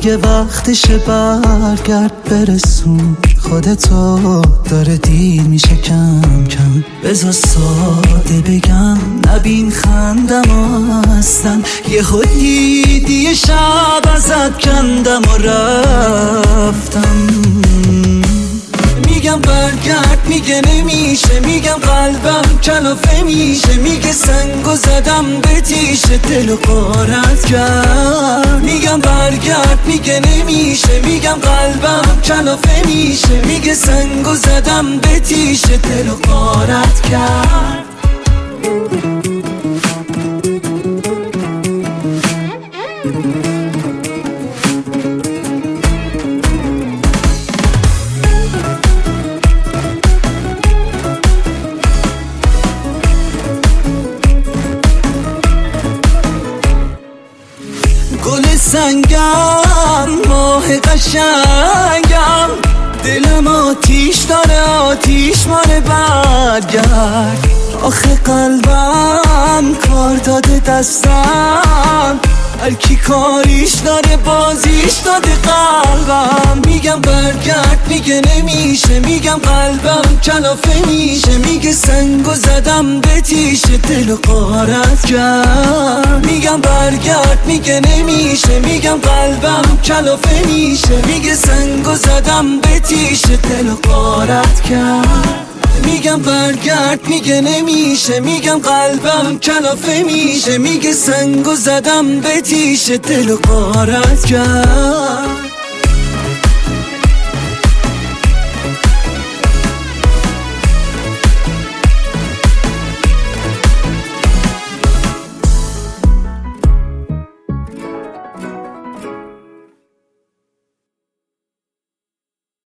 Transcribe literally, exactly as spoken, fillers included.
دیگه وقتشه برگرد برسون خودتو، داره دیر میشه کم کم. بذار ساده بگم نبین خندم هستن، یه خودی دیگه شب ازت کندم و رفتم. میگم برگرد میگه نمیشه، میگم قلبم کلافه میشه، میگه سنگو زدم به تیشه دل و غارت کرد. میگم برگرد میگه نمیشه، میگم قلبم کلافه میشه، میگه سنگو زدم به تیشه دل و غارت کرد. گل سنگم ماه قشنگم، دلم آتیش داره آتیش ماره برگرد. آخه قلبم کار داده دستم، هر کی کاریش داره بازیش داده قلبم. میگم برگرد میگه نمیشه، میگم قلبم کلافه میشه، میگه سنگو زدم به تیشه دل و غارت کرد. میگم برگرد میگه نمیشه، میگم قلبم کلافه میشه، میگه سنگو زدم به تیشه دل و غارت کرد. میگم برگرد میگه نمیشه، میگم قلبم کلافه میشه، میگه سنگو زدم به تیشه دل و غارت کرد.